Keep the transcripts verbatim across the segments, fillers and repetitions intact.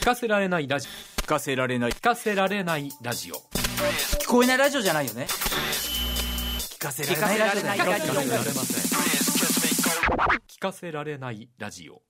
聞かせられないラジオ、 聞かせられない聞かせられないラジオ、 聞こえないラジオじゃないよね。聞かせられないラジオだよ。 聞かせられません。聞かせられないラジオ。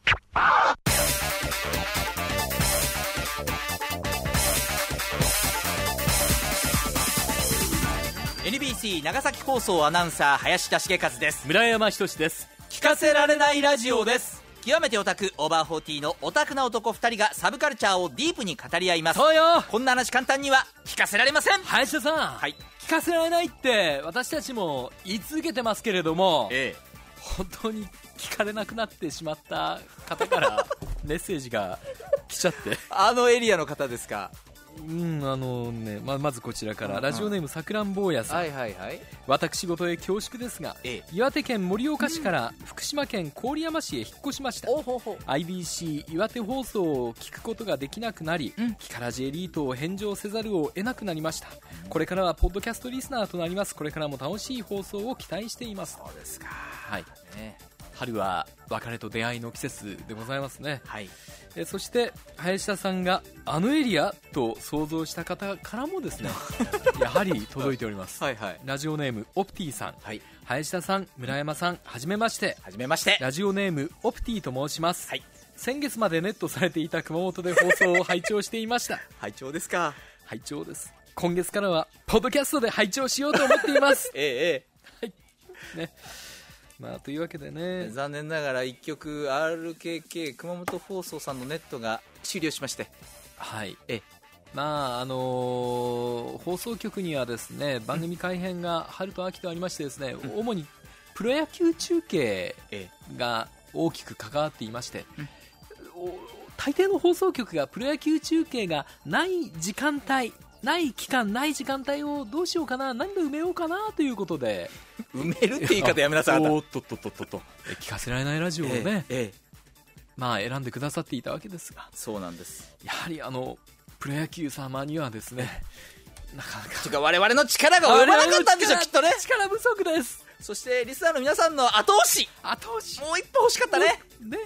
エヌビーシー 長崎放送アナウンサー林田茂和です。 村山仁です。 聞かせられないラジオです。極めてオタクオーバーフォーティーのオタクな男ふたりがサブカルチャーをディープに語り合います。 そうよ。 こんな話簡単には聞かせられません。 林田さん、 はい、 聞かせられないって私たちも言い続けてますけれども、 ええ、 本当に聞かれなくなってしまった方からメッセージが来ちゃってあのエリアの方ですか。 うん、あのね、ま, まずこちらから、うんうん、ラジオネームさくらんぼうやさん、 はいはいはい、 私事へ恐縮ですが、ええ、岩手県盛岡市から福島県郡山市へ引っ越しました、うん、アイビーシー 岩手放送を聞くことができなくなり、うん、キカラジエリートを返上せざるを得なくなりました、うん、これからはポッドキャストリスナーとなります。これからも楽しい放送を期待しています。 そうですか、 はい、ね、春は別れと出会いの季節でございますね、 はい、 えそして林田さんがあのエリアと想像した方からもですねやはり届いておりますはい、はい、ラジオネームオプティさん、はい、林田さん、村山さん、はじめまして。 はじめまして。 ラジオネームオプティと申します、 はい、 先月までネットされていた熊本で放送を拝聴していました拝聴ですか。 拝聴です。今月からはポッドキャストで拝聴しようと思っていますええ、 はいね、まあ、というわけでね、 残念ながらいっきょく アールケーケー 熊本放送さんのネットが終了しまして、 はい、えまああのー、放送局にはですね番組改編が春と秋とありましてですね、うん、主にプロ野球中継が大きく関わっていまして、うん、大抵の放送局がプロ野球中継がない時間帯、ない期間、ない時間帯をどうしようかな、何で埋めようかなということで埋めるって言い方やめなさい。 おっとっとっとっとっと聞かせられないラジオをね、ええええ、まあ選んでくださっていたわけですが、 そうなんです。 やはりあのプロ野球様にはですね、なかなかてか我々の力が及ばなかったんでしょ、きっとね。 力不足です。 そしてリスナーの皆さんの後押し後押しもう一歩欲しかったね。 ね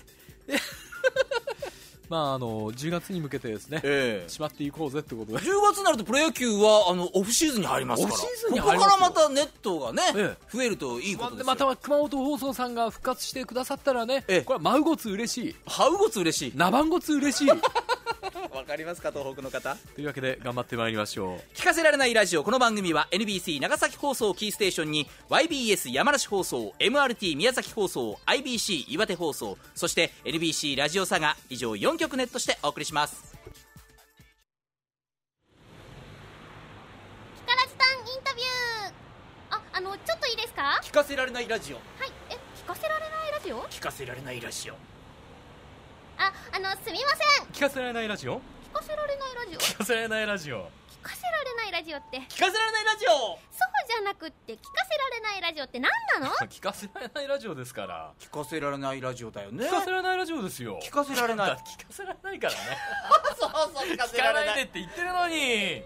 まあ、あのじゅうがつに向けてですね、えー、しまっていこうぜってことで、 じゅうがつになるとプロ野球はあのオフシーズンに入りますから、 オフシーズンにここからまたネットがね、えー、増えるといいことですよ。 また熊本放送さんが復活してくださったらね、えー、これはマウゴツ嬉しい、 ハウゴツ嬉しい、 ナバンゴツ嬉しいわかりますか、東北の方。 というわけで頑張ってまいりましょう。 聞かせられないラジオ、この番組は エヌビーシー 長崎放送キーステーションに ワイビーエス 山梨放送、 エムアールティー 宮崎放送、 アイビーシー 岩手放送、そして エヌビーシー ラジオ佐賀、以上よんきょくネットしてお送りします。 キカラジさんインタビュー、あ、あのちょっといいですか。 聞かせられないラジオ。 はい、え、聞かせられないラジオ。 聞かせられないラジオ。 あ、あのすみません。 聞かせられないラジオ。 聞かせられないラジオ。 聞かせられないラジオ。 聞かせられないラジオって聞かせられないラジオ。 そうじゃなくって聞かせられないラジオって何なの聞かせられないラジオですから。 聞かせられないラジオだよね。 聞かせられないラジオですよ。 聞かせられない。 聞かせられないからねそうそう、聞かせられない。聞かないでって言ってるのに。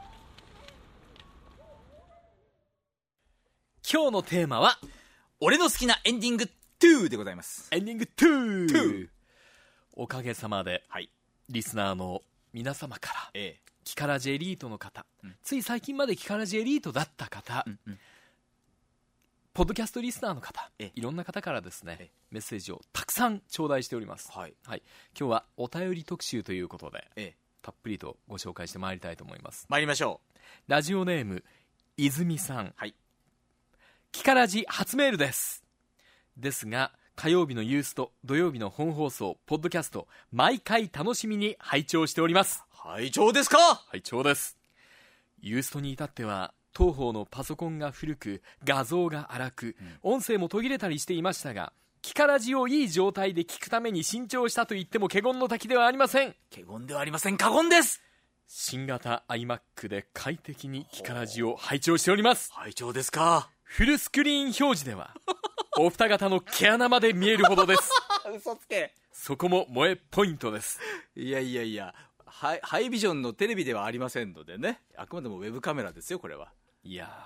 今日のテーマは俺の好きなエンディングにでございます。 エンディングに。おかげさまで、 はい、 リスナーの皆様から、 ええ、 キカラジエリートの方、 うん、 つい最近までキカラジエリートだった方、うんうん、ポッドキャストリスナーの方、いろんな方からですね、メッセージをたくさん頂戴しております、 はいはい、今日はお便り特集ということで、 ええ、 たっぷりとご紹介してまいりたいと思います。 参りましょう。 ラジオネーム泉さん、 はい、 キカラジ初メールですですが、火曜日のユースト、土曜日の本放送、ポッドキャスト、毎回楽しみに拝聴しております。 拝聴ですか。 拝聴です。ユーストに至っては当方のパソコンが古く、画像が荒く、うん、音声も途切れたりしていましたが、キカラジをいい状態で聞くために新調したと言っても過言の滝ではありません。 過言ではありません、過言です。 新型 iMac で快適にキカラジを拝聴しております。 拝聴ですか。 フルスクリーン表示ではお二方の毛穴まで見えるほどです嘘つけ。 そこも萌えポイントです。 いやいやいや、ハイ、ハイビジョンのテレビではありませんのでね、あくまでもウェブカメラですよ、これは。 いや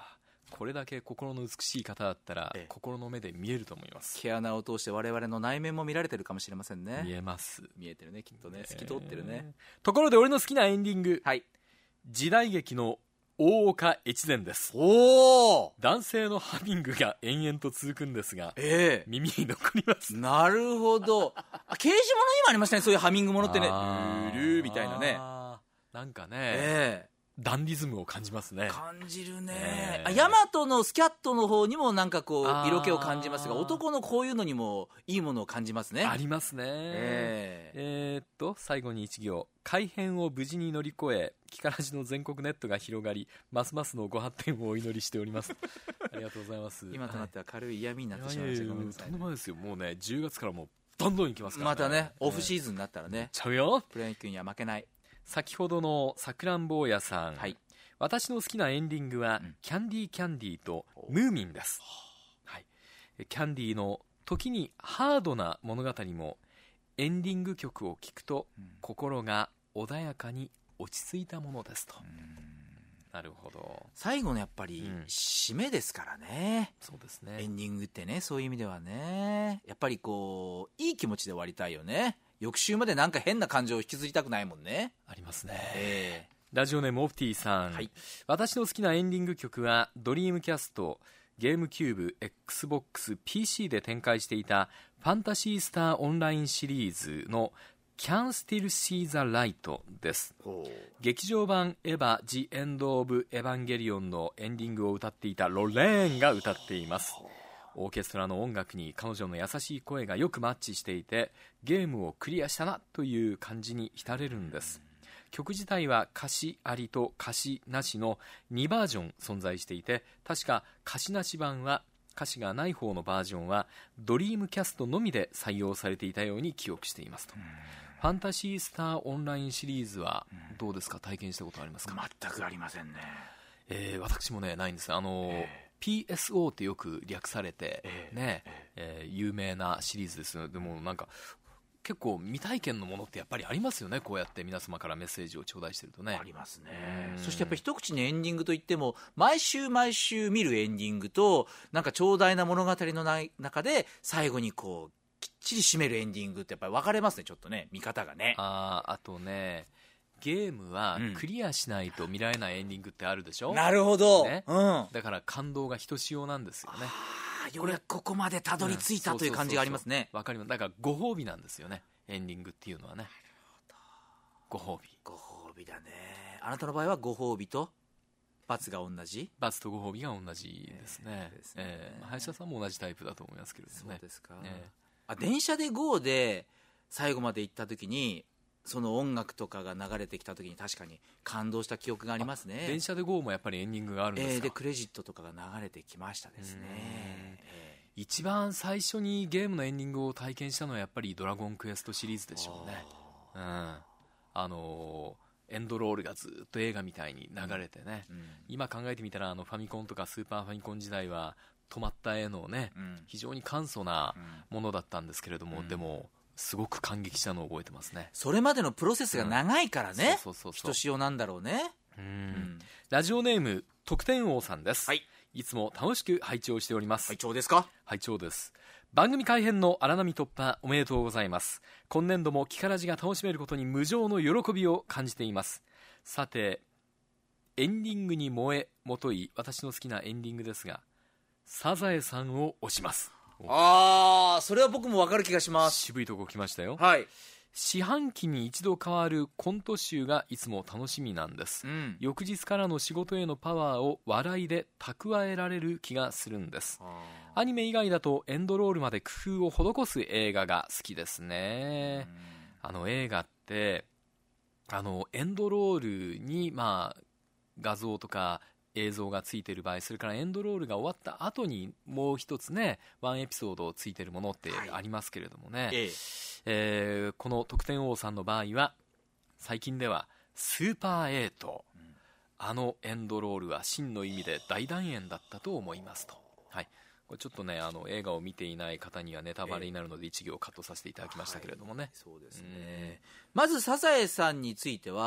これだけ心の美しい方だったら、 ええ、 心の目で見えると思います。 毛穴を通して我々の内面も見られてるかもしれませんね。 見えます。 見えてるね、きっとね、透き通ってるね。 ところで俺の好きなエンディング、 はい、 時代劇の大岡越前です。 おー、 男性のハミングが延々と続くんですが、 ええ、 耳に残ります。 なるほど。あ、刑事物にもありましたね、そういうハミングものってね。ルあーールーみたいなね。 なんかね、 ええ、 ダンディズムを感じますね。 感じるね、 えーあ、ヤマトのスキャットの方にもなんかこうあー色気を感じますが、男のこういうのにもいいものを感じますね。 ありますね。 ええーっと最後に一行、改変を無事に乗り越えキカラジの全国ネットが広がりますますのご発展をお祈りしておりますありがとうございます。 今となっては軽い嫌味になってしいやいやいやまいました。ごめんなさいね。 とんでもないですよ。もうねじゅうがつからもうどんどんいきますから、 またね、オフシーーズンになったらね、 ちゃうよ。 プロ野球には負けない。 先ほどのさくらんぼうやさん、 はい、 私の好きなエンディングは、 うん、 キャンディーキャンディーとムーミンです、はい、キャンディーの時にハードな物語もエンディング曲を聴くと、うん、心が穏やかに落ち着いたものですと。なるほど。 最後のやっぱり、うん、締めですからね。 そうですね、 エンディングってね、そういう意味ではね、やっぱりこういい気持ちで終わりたいよね。翌週までなんか変な感情を引きずりたくないもんね。 ありますね、 えーラジオネームオフティさん、はい、私の好きなエンディング曲はドリームキャスト、ゲームキューブ、 エックスボックス、ピーシー で展開していたファンタシースターオンラインシリーズの Can Still See the Light です。劇場版エヴァ The End of Evangelion のエンディングを歌っていたロレーンが歌っています。オーケストラの音楽に彼女の優しい声がよくマッチしていて、ゲームをクリアしたなという感じに浸れるんです。曲自体は歌詞ありと歌詞なしのにバージョン存在していて、確か歌詞なし版は歌詞がない方のバージョンはドリームキャストのみで採用されていたように記憶していますと。ファンタシースターオンラインシリーズはどうですか、体験したことありますか？ 全くありませんね。 えー、私もねないんです。あの、えー、ピーエスオー ってよく略されて、えーねえー、有名なシリーズですよ。でもなんか結構未体験のものってやっぱりありますよね。こうやって皆様からメッセージを頂戴してるとね。 ありますね。そしてやっぱり一口にエンディングといっても、毎週毎週見るエンディングと、なんか長大な物語のない中で最後にこうきっちり締めるエンディングってやっぱり分かれますね、ちょっとね、見方がね。 ああとね、ゲームはクリアしないと見られないエンディングってあるでしょ、 うん、なるほど、 ね、 うん、 だから感動がひとしおなんですよね。 ようやくここまでたどり着いた、うん、という感じがありますね。 わかります。だからご褒美なんですよね、エンディングっていうのはね。ご褒美ご褒美だね。あなたの場合はご褒美と罰が同じ？ 罰とご褒美が同じですね。えーですね、えーまあ、林田さんも同じタイプだと思いますけれどもね。 そうですか、 えー、 あ、電車で ゴー で最後まで行った時にその音楽とかが流れてきた時に確かに感動した記憶がありますね。 電車で ゴー もやっぱりエンディングがあるんですか？ えー、でクレジットとかが流れてきましたですね。 えー、一番最初にゲームのエンディングを体験したのはやっぱりドラゴンクエストシリーズでしょうね。うん、あのーエンドロールがずっと映画みたいに流れてね、うんうん、今考えてみたらあのファミコンとかスーパーファミコン時代は止まった絵のね、うん、非常に簡素なものだったんですけれども、うん、でもすごく感激したのを覚えてますね。 それまでのプロセスが長いからね、ひとしおなんだろうね。 うん、うん、ラジオネーム得点王さんです、はい、いつも楽しく拝聴しております。 拝聴ですか？ 拝聴です。番組改編の荒波突破おめでとうございます。今年度もキカラジが楽しめることに無上の喜びを感じています。さてエンディングに燃えもとい私の好きなエンディングですが、サザエさんを推します。 あー、それは僕も分かる気がします。 渋いとこ来ましたよ。 はい。 四半期に一度変わるコント集がいつも楽しみなんです、うん、翌日からの仕事へのパワーを笑いで蓄えられる気がするんです。アニメ以外だとエンドロールまで工夫を施す映画が好きですね。あの映画ってあのエンドロールにまあ画像とか映像がついている場合、それからエンドロールが終わった後にもう一つねワンエピソードついているものってありますけれどもね、はい、えええー、この得点王さんの場合は最近ではスーパーエイト、うん、あのエンドロールは真の意味で大団円だったと思いますと、はい、これちょっとねあの映画を見ていない方にはネタバレになるので一行カットさせていただきましたけれどもね、はい、 そうですね。まずサザエさんについては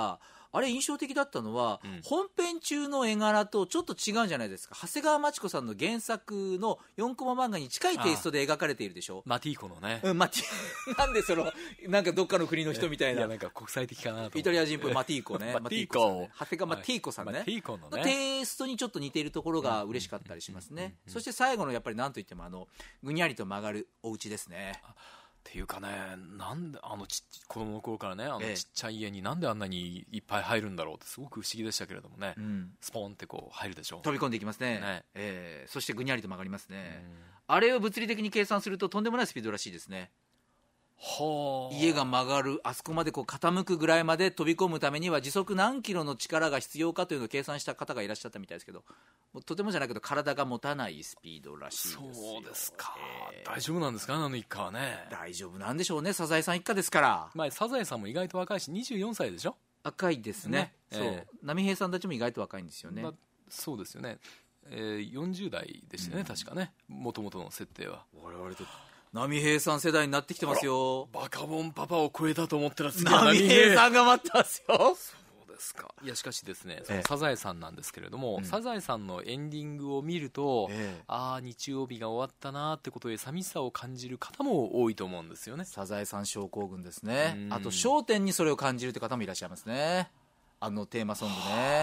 あれ印象的だったのは、 うん、 本編中の絵柄とちょっと違うんじゃないですか。長谷川町子さんの原作のよんコマ漫画に近いテイストで描かれているでしょ。 マティーコのね、 うん、マティなんでそのなんかどっかの国の人みたいな、 いやなんか国際的かなと思って。 イタリア人っぽいマティーコねマティーコ、 長谷川マティーコさんね、 マティーコのねテイストにちょっと似ているところが嬉しかったりしますね。そして最後のやっぱり何といってもあのぐにゃりと曲がるお家ですね。 っていうかね、なんであのち子供の頃からね、あのええちっちゃい家になんであんなにいっぱい入るんだろうってすごく不思議でしたけれどもね、 うん、 スポンってこう入るでしょ。 飛び込んでいきますね、 ねえーそしてぐにゃりと曲がりますね、 うん、 あれを物理的に計算するととんでもないスピードらしいですね。 はあ、家家が曲がるあそこまでこう傾くぐらいまで飛び込むためには時速何キロの力が必要かというのを計算した方がいらっしゃったみたいですけど、もうとてもじゃないけど体が持たないスピードらしいですよ。 そうですか、 えー大丈夫なんですか、あの一家はね。 大丈夫なんでしょうね、サザエさん一家ですから。 まあ、サザエさんも意外と若いしにじゅうよんさいでしょ。 若いですね、そう、 ええ波平さんたちも意外と若いんですよね、 まあ、そうですよね、えー、よんじゅう代でしたね、うん、確かね、もともとの設定は。 我々と波平さん世代になってきてますよ。 バカボンパパを超えたと思ったら次は波平さんが待ってますよ。 そうですか。いやしかしですね、そのサザエさんなんですけれども、ええ、サザエさんのエンディングを見ると、ええ、ああ日曜日が終わったなってことで寂しさを感じる方も多いと思うんですよね。 サザエさん症候群ですね。あと笑点にそれを感じるって方もいらっしゃいますね、あのテーマソングね。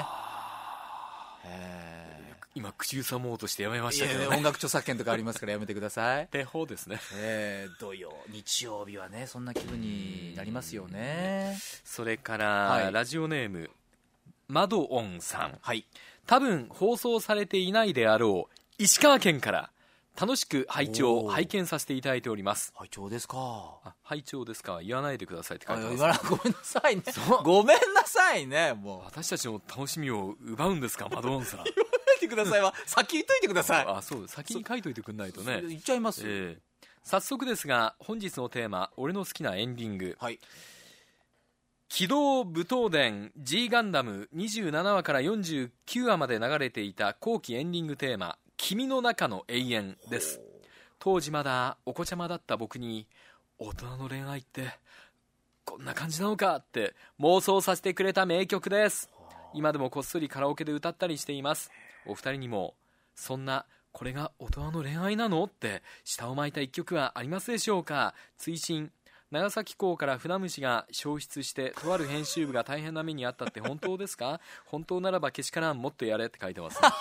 今口ずさもうとしてやめましたけど、ね、 いや音楽著作権とかありますからやめてください。 手法ですね、 えー、土曜日曜日はねそんな気分になりますよね。 それから、 はい、 ラジオネームマドオンさん、 はい、 多分放送されていないであろう石川県から楽しく拝聴拝見させていただいております。 拝聴ですか。 あ、拝聴ですか、言わないでくださいって書いてます、ね、 言わなごめんなさいねごめんなさいね。もう私たちの楽しみを奪うんですかマドオンさん。 言わないでくださいは先言っといてください。 あ、そうです、先に書いといてくんないとね。 言っちゃいますよ、 えー、早速ですが本日のテーマ、俺の好きなエンディング、 はい、 機動武闘伝 G ガンダムにじゅうななわからよんじゅうきゅうわまで流れていた後期エンディングテーマ、君の中の永遠です。当時まだお子ちゃまだった僕に大人の恋愛ってこんな感じなのかって妄想させてくれた名曲です。今でもこっそりカラオケで歌ったりしています。お二人にもそんなこれが大人の恋愛なのって舌を巻いた一曲はありますでしょうか。追伸、長崎港から船虫が消失してとある編集部が大変な目にあったって本当ですか。本当ならばけしからんもっとやれって書いてます、ね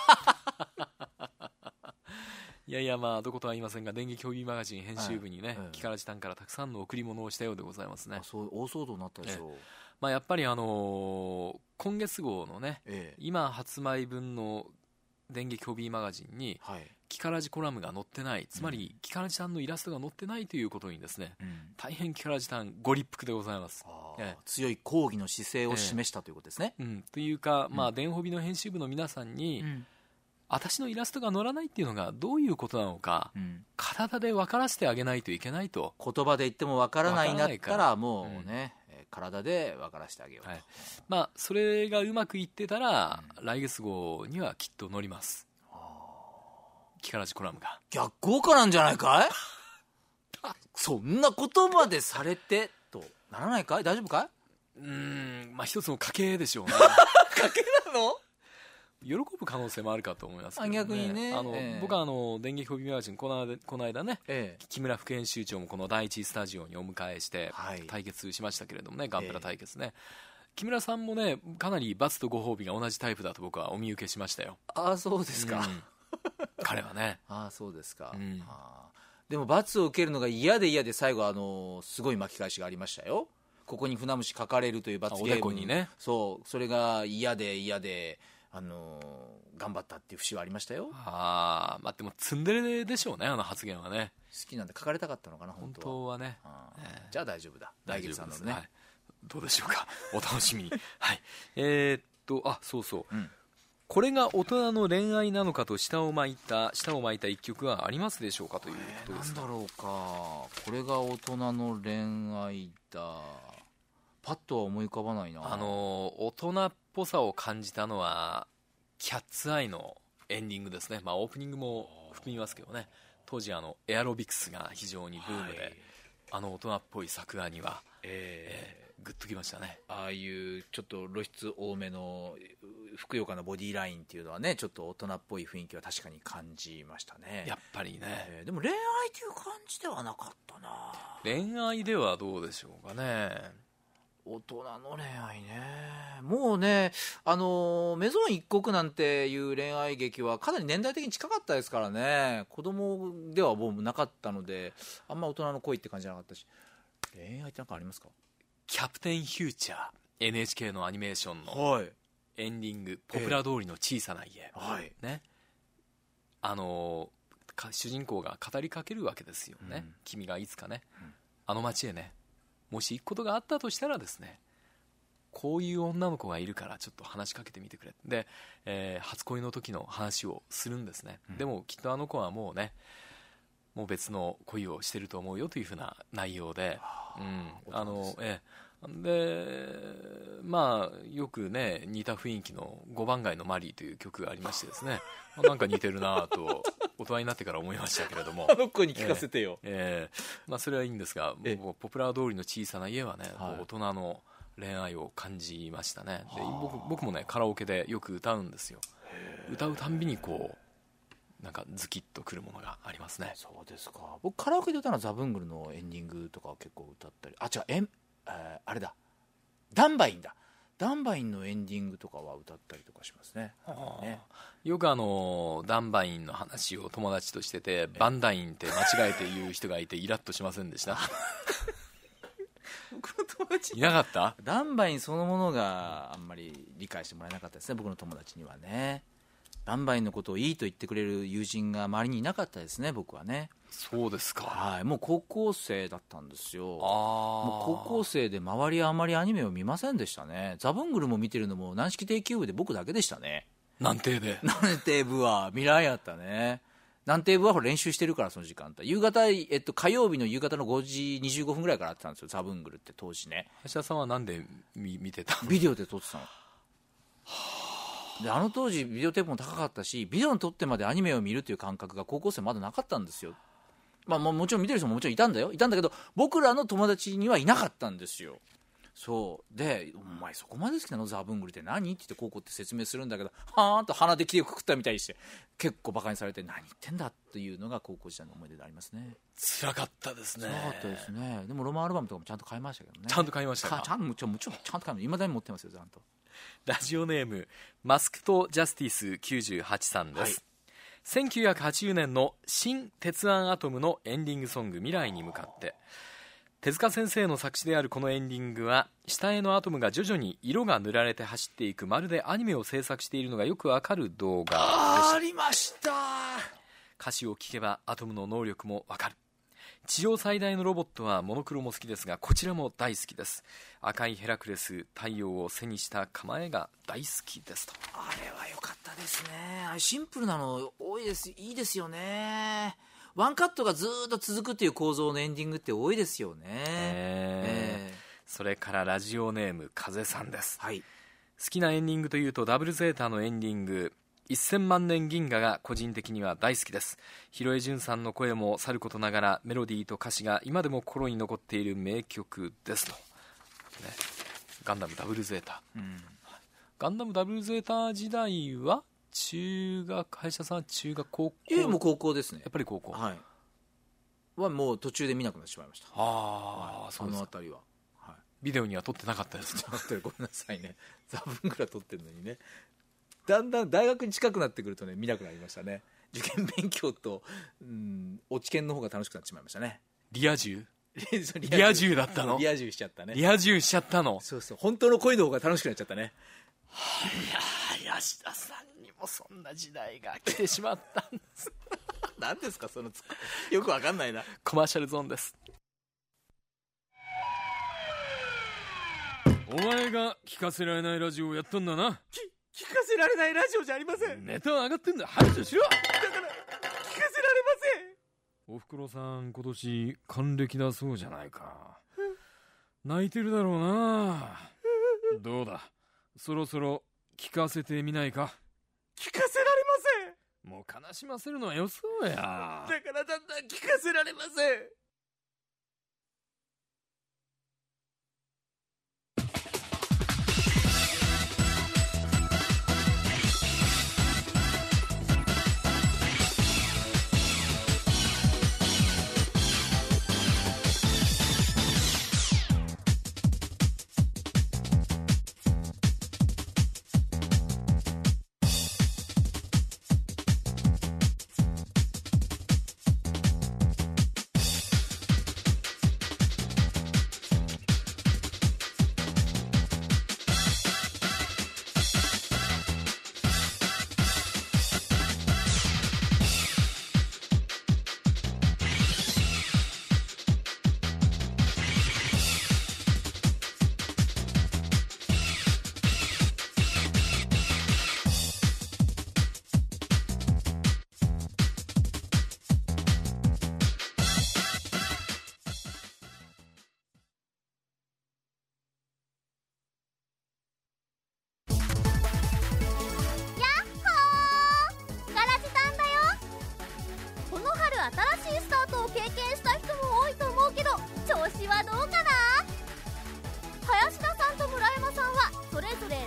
いやいや、まあどことは言いませんが電撃ホビーマガジン編集部にね、はい、キカラジタンからたくさんの贈り物をしたようでございますね。 あ、そう大騒動になったでしょう、 ええ、まあ、やっぱりあのー、今月号のね、ええ、今発売分の電撃ホビーマガジンに、はい、キカラジコラムが載ってない、つまり、うん、キカラジタンのイラストが載ってないということにですね、うん、大変キカラジタンご立腹でございます。 ええ、強い抗議の姿勢を示した、ええ、ということですね、 うん、というか、まあ、電ホビの編集部の皆さんに、うん、私のイラストが載らないっていうのがどういうことなのか、うん、体で分からせてあげないといけないと。 言葉で言っても分からないんだったらもうね、うん、体で分からせてあげようと、はい、 まあ、それがうまくいってたら、うん、来月号にはきっと載ります、キカラジコラムが。 逆効果なんじゃないかいそんなことまでされてとならないかい。大丈夫かい。 うーん、まあ一つの家系でしょうね家系なの。 喜ぶ可能性もあるかと思いますけど、ね、 逆にね、 あの、 えー、 僕はあの電撃ホビーマガジンこの間、この間ね、えー、木村副編集長もこの第一スタジオにお迎えして対決しましたけれどもね、はい、ガンプラ対決ね、えー、木村さんもねかなり罰とご褒美が同じタイプだと僕はお見受けしましたよ。 ああ、そうですか、うん、 彼はねああ、そうですか、うん、 あでも罰を受けるのが嫌で嫌で最後あのすごい巻き返しがありましたよ。ここに船虫書かれるという罰ゲーム、おでこにね、そうそれが嫌で嫌であのー、頑張ったっていう節はありましたよ。 あ、まあ、でもツンデレでしょうね、あの発言はね。 好きなんで書かれたかったのかな本当は。 本当はね、 えー、じゃあ大丈夫だ、大丈夫さんのね、はい、 どうでしょうかお楽しみにはいえー、っとあそうそう、うん、これが大人の恋愛なのかと舌を巻いた舌を巻いた一曲はありますでしょうかということです、 えー、なんだろうか。これが大人の恋愛だ、パッとは思い浮かばないな。 あの大人っぽさを感じたのはキャッツアイのエンディングですね。まあオープニングも含みますけどね、当時あのエアロビクスが非常にブームで、はい、あの大人っぽい作画には、えーえー、 グッときましたね。 ああいうちょっと露出多めのふくよかなボディラインっていうのはね、ちょっと大人っぽい雰囲気は確かに感じましたね。 やっぱりね、 えーでも恋愛っていう感じではなかったな。 恋愛ではどうでしょうかね。 大人の恋愛ね、もうね、あのーメゾン一国なんていう恋愛劇はかなり年代的に近かったですからね。子供ではもうなかったので、あんま大人の恋って感じじゃなかったし。恋愛って何かありますか？ キャプテンフューチャー エヌエイチケー のアニメーションのはいエンディング、ポプラ通りの小さな家、 はいね、あのーか主人公が語りかけるわけですよね、 うん君がいつかね、 うんあの街へね、もし行くことがあったとしたらですね、こういう女の子がいるからちょっと話しかけてみてくれで、えー初恋の時の話をするんですね、 うんでもきっとあの子はもうね、もう別の恋をしてると思うよというふうな内容で、うん、あのええでまあよくね似た雰囲気のごばん街のマリーという曲がありましてですね、まあなんか似てるなと大人になってから思いましたけれどもあの子に聞かせてよ。 ええまあ、それはいいんですが、 ええもうポプラ通りの小さな家はね、 はい大人の恋愛を感じましたね。で僕, 僕もねカラオケでよく歌うんですよ。歌うたんびにこうなんかズキッとくるものがありますね。 そうですか。僕カラオケで歌うのはザブングルのエンディングとかは結構歌ったり、あ違うえん、えーあれだダンバインだダンバインのエンディングとかは歌ったりとかしますね。ねよくあのダンバインの話を友達としてて、バンダインって間違えて言う人がいてイラッとしませんでした？ 僕の友達いなかった？ ダンバインそのものがあんまり理解してもらえなかったですね、僕の友達にはね。ダンバインのことをいいと言ってくれる友人が周りにいなかったですね、僕はね。 そうですか。 はい、もう高校生だったんですよ。 あもう高校生で周りはあまりアニメを見ませんでしたね。ザブングルも見てるのも軟式定休部で僕だけでしたね。 南帝で南帝部は未来やったね。南帝部はほら練習してるから、その時間帯夕方、えっと、火曜日の夕方のごじにじゅうごふんぐらいからやってたんですよ、ザブングルって当時ね。 橋田さんはなんで 見, 見てたの？ ビデオで撮ってたの。であの当時ビデオテープも高かったし、ビデオに撮ってまでアニメを見るという感覚が高校生まだなかったんですよ。まあ、ももちろん見てる人ももちろんいたんだよいたんだけど、僕らの友達にはいなかったんですよ。そうで、お前そこまで好きなのザブングルって何って言って高校って説明するんだけど、はーんと鼻で切りをくくったみたいにして結構バカにされて、何言ってんだっていうのが高校時代の思い出でありますね。 辛かったですね。 辛かったですね。でもロマンアルバムとかもちゃんと買いましたけどね。 ちゃんと買いましたか？ かちゃんもちろんもちろんちゃんと買いました。いまだに持ってますよ、ちゃんと。 ラジオネームマスクとジャスティスきゅうじゅうはちさんです、はい、せんきゅうひゃくはちじゅうねんの新鉄腕アトムのエンディングソング未来に向かって、手塚先生の作詞であるこのエンディングは、下絵のアトムが徐々に色が塗られて走っていく、まるでアニメを制作しているのがよくわかる動画でした。 ありました。 歌詞を聴けばアトムの能力もわかる。地上最大のロボットはモノクロも好きですが、こちらも大好きです。赤いヘラクレス、太陽を背にした構えが大好きですと。 あれは良かったですね。あれシンプルなの多いです。いいですよね。ワンカットがずっと続くっていう構造のエンディングって多いですよね。 えーえー、それからラジオネーム風さんです、 はい、 好きなエンディングというとダブルゼータのエンディングせんまん年銀河が個人的には大好きです。広江純さんの声もさることながら、メロディーと歌詞が今でも心に残っている名曲ですと、ね、ガンダムダブルゼータ、うん、ガンダムダブルゼータ時代は中学、林田さんは中学高校？ いやもう高校ですね。 やっぱり高校、 はい、はもう途中で見なくなってしまいました。 あ、はい、 そうです。あのあたりは、はい、 ビデオには撮ってなかったですね。 ごめんなさいね。ザブングラ撮ってるのにね。だんだん大学に近くなってくるとね、見なくなりましたね。受験勉強と、うん、落ち研の方が楽しくなってしまいましたね。 リア充リア充だったの？ リア充しちゃったね。 リア充しちゃったの。 そうそう、本当の恋の方が楽しくなっちゃったね。 いや、安田さんにもそんな時代が来てしまったんです何ですかそのツッコミ、よくわかんないな。 コマーシャルゾーンです。お前が聞かせられないラジオをやったんだな。 聞かせられないラジオじゃありません。 ネタ上がってんだ、排除しろ。だから聞かせられません。 おふくろさん今年還暦だそうじゃないか。泣いてるだろうな。どうだ、そろそろ聞かせてみないか。 聞かせられません。 もう悲しませるのはよそうや。だからだんだん聞かせられません。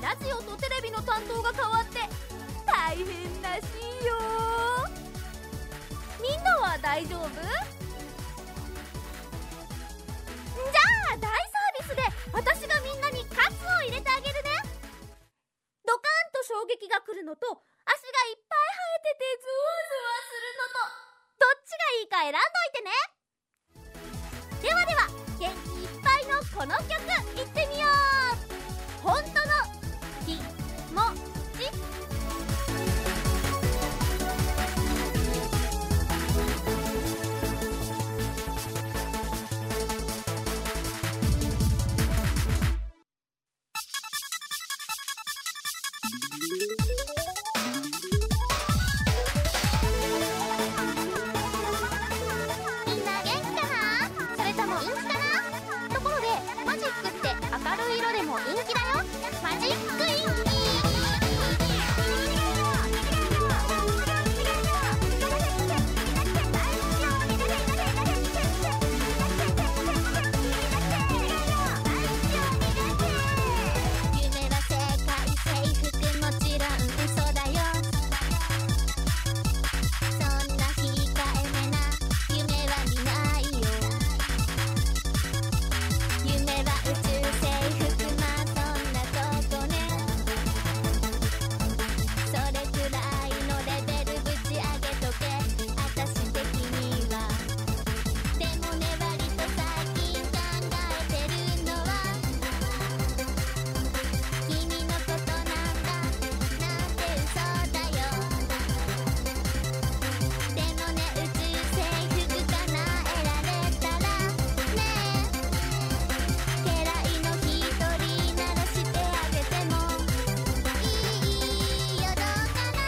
ラジオとテレビの担当が変わって大変らしいよ。みんなは大丈夫？じゃあ大サービスで私がみんなにカツを入れてあげるね。ドカンと衝撃が来るのと足がいっぱい生えててゾワゾワするのと、どっちがいいか選んどいてね。ではでは元気いっぱいのこの曲いってみよう。本当の気持ち。みんな元気かな？それとも陰気かな？ところでマジックって明るい色でも陰気だよ。マジック陰気。夢は世界征服、もちろん嘘だよ。そんな控えめな夢は見ないよ。夢は宇宙征服、まあそんなとこね。それくらいのレベルぶち上げとけ、あたし的には。でもね、割と最近考えてるのは君のことなんだなんて嘘だよ。でもね、宇宙征服叶えられたらね、家来の一人ならしてあげてもいいよ。どうかな？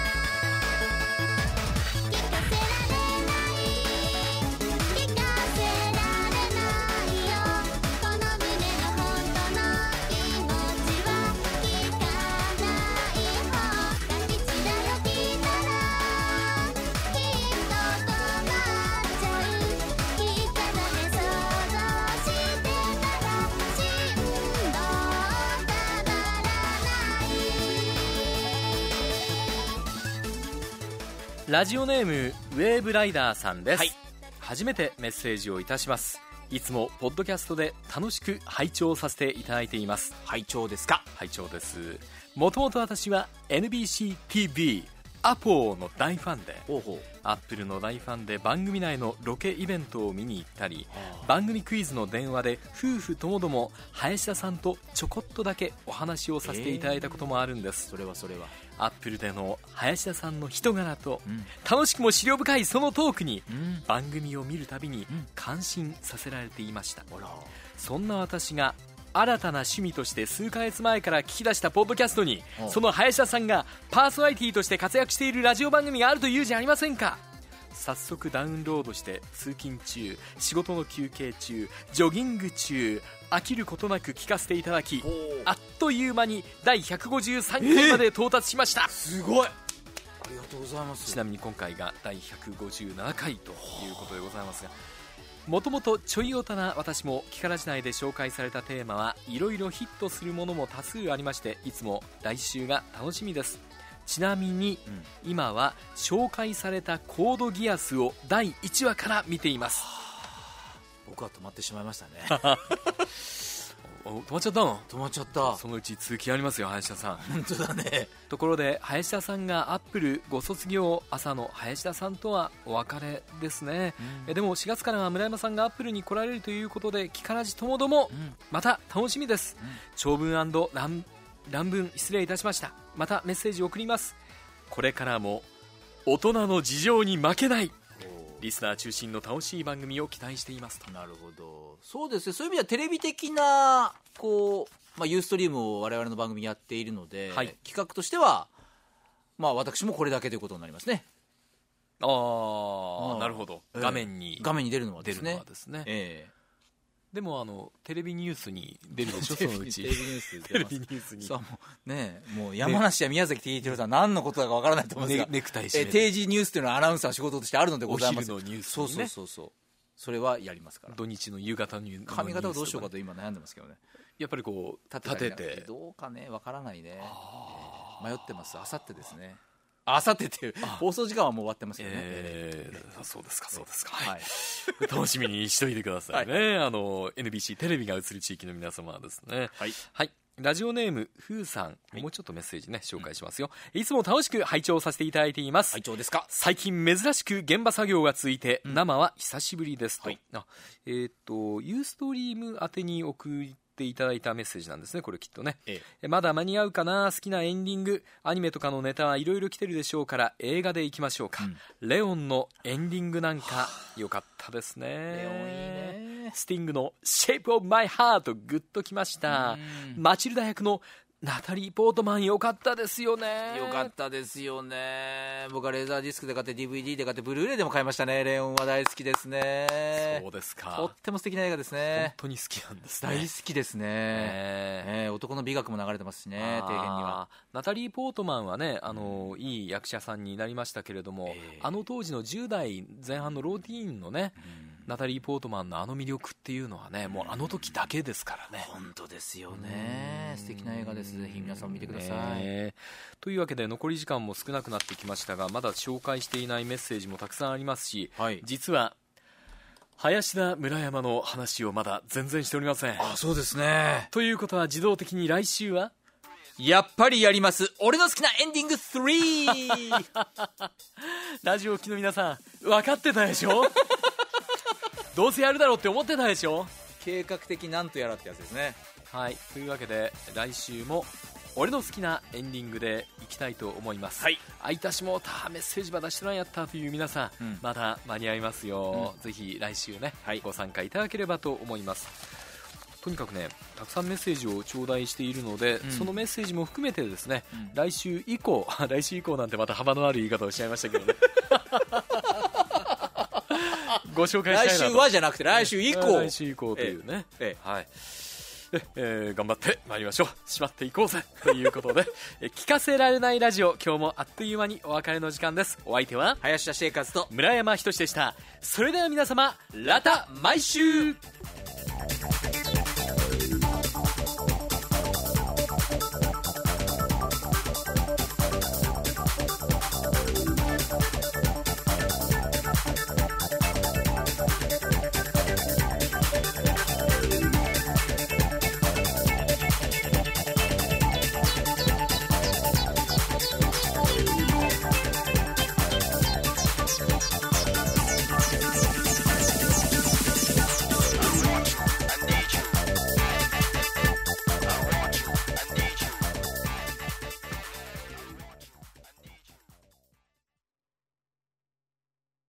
聞かせられない、聞かせられないよ。この胸の本当の気持ちは聞かない方が吉だよ。聞いたらきっと困っちゃう。聞いたらね、想像してたら振動たまらない。 ラジオネームウェーブライダーさんです、 はい、 初めてメッセージをいたします。いつもポッドキャストで楽しく拝聴させていただいています。 拝聴ですか？ 拝聴です。もともと私は エヌビーシーティーブイ アポーの大ファンで、 ほうほう。 アップルの大ファンで番組内のロケイベントを見に行ったり、 はあ番組クイズの電話で夫婦ともども林田さんとちょこっとだけお話をさせていただいたこともあるんです、 それはそれは。 アップルでの林田さんの人柄と、 うん楽しくも資料深いそのトークに、 うん番組を見るたびにうん感心させられていました。 ほら。 そんな私が新たな趣味として数ヶ月前から聞き出したポッドキャストに、 おうその林田さんがパーソナリティとして活躍しているラジオ番組があるというじゃありませんか。早速ダウンロードして通勤中、仕事の休憩中、ジョギング中、飽きることなく聞かせていただき、 ほう。 あっという間にだいひゃくごじゅうさんかいまで到達しました、 すごい。ありがとうございます。 ちなみに今回がだいひゃくごじゅうななかいということでございますが、もともとちょいオタな私もキカラジ内で紹介されたテーマはいろいろヒットするものも多数ありまして、いつも来週が楽しみです。ちなみに、うん、今は紹介されたコードギアスをだいいちわから見ています。 僕は止まってしまいましたね。 お止まっちゃったの？ 止まっちゃった。 そのうち続きありますよ、林田さん。 本当だね。 ところで林田さんがアップルご卒業、朝の林田さんとはお別れですね、うん、えでもしがつからは村山さんがアップルに来られるということで、キカラジともども、うん、また楽しみです、うん、長文&乱乱文失礼いたしました。またメッセージを送ります。これからも大人の事情に負けないリスナー中心の楽しい番組を期待していますと。 なるほど。そうですね。そういう意味ではテレビ的なこう、まあ、ユーストリームを我々の番組やっているので、はい、企画としては、まあ、私もこれだけということになりますね。 ああ、なるほど、えー、画面に画面に出るのはですね。 出るのはですね、 えーでもあのテレビニュースに出るでしょそのうちテレビニューステレビニュースにそうもうねもう山梨や宮崎聞いてる人は何のことだかわからないと思うんですが、 ね、ネクタイ締めて定時ニュースというのはアナウンサー仕事としてあるのでございます。 お昼のニュース、ね、 そうそうそうそう、それはやりますから。 土日の夕方ニュース、 髪型をどうしようかと今悩んでますけどね。 やっぱりこう立てて、 どうかね、わからないね。迷ってます。あさってですね。あさってっていう放送時間はもう終わってますけどね。 えー、そうですかそうですか、 はい、 楽しみにしといてくださいね、はい、あの エヌビーシー テレビが映る地域の皆様はですね、はい、はい、ラジオネームふうさん、はい、もうちょっとメッセージね紹介しますよ、うん、いつも楽しく拝聴させていただいています。 拝聴ですか。 最近珍しく現場作業が続いて、うん、生は久しぶりですと、はい、あえー、っとユーストリーム宛てに送っていただいたメッセージなんですね、これきっとね、ええ、まだ間に合うかな、好きなエンディングアニメとかのネタはいろいろ来てるでしょうから映画でいきましょうか、うん、レオンのエンディングなんか良かったですね。 レオンいいね。 スティングの Shape of My Heart グッときました。マチルダ役のナタリー・ポートマン良かったですよね。 良かったですよね。僕はレーザーディスクで買って ディーブイディー で買ってブルーレイでも買いましたね。レオンは大好きですね。 そうですか。 とっても素敵な映画ですね。 本当に好きなんですね。 大好きですね、えーえー、男の美学も流れてますしね。底辺にはナタリー・ポートマンはね、あの、うん、いい役者さんになりましたけれども、えー、あの当時のじゅう代前半のローティーンのね、うんナタリー・ポートマンのあの魅力っていうのはね、もうあの時だけですからね。 本当ですよね。素敵な映画です。ぜひ皆さん見てください、 ね、というわけで残り時間も少なくなってきましたが、まだ紹介していないメッセージもたくさんありますし、はい、実は林田村山の話をまだ全然しておりません。 あ、そうですね。 ということは自動的に来週はやっぱりやります。俺の好きなエンディングスリーラジオ機の皆さん分かってたでしょどうせやるだろうって思ってたでしょ。 計画的なんとやらってやつですね。 はい、というわけで来週も俺の好きなエンディングでいきたいと思います。はい、あいたしもうたメッセージまだしてないやったという皆さん、うん、まだ間に合いますよ、うん、ぜひ来週ね、はい、ご参加いただければと思います。とにかくね、たくさんメッセージを頂戴しているので、うん、そのメッセージも含めてですね、うん、来週以降来週以降なんてまた幅のある言い方をしちゃいましたけどねご紹介したいなと。 来週はじゃなくて来週以降、 来週以降というね、ええ、はい、ええー、頑張ってまいりましょう。しまっていこうぜということでえ聞かせられないラジオ、今日もあっという間にお別れの時間です。お相手は林田生活と村山仁でした。それでは皆様、ラタ毎週。